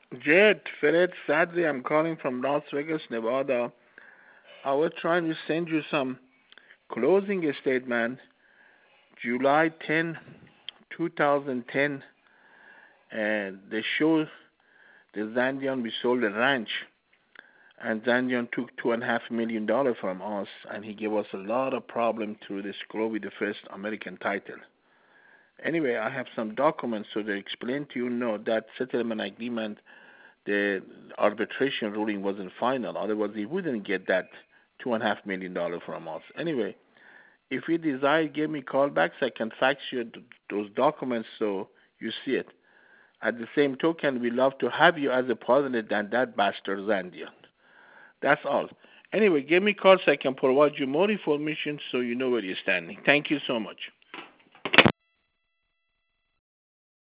Jet, Fred, sadly, I'm calling from Las Vegas, Nevada. I was trying to send you some closing statement, July 10, 2010, and they show the Zandian we sold the ranch, and Zandian took $2.5 million from us, and he gave us a lot of problem to this with the first American title. Anyway, I have some documents so they explain to you no that settlement agreement, the arbitration ruling wasn't final. Otherwise, he wouldn't get that $2.5 million from us. Anyway, if you desire, give me a call back so I can fax you those documents so you see it. At the same token, we love to have you as a partner than that bastard Zandian. That's all. Anyway, give me a call so I can provide you more information so you know where you're standing. Thank you so much.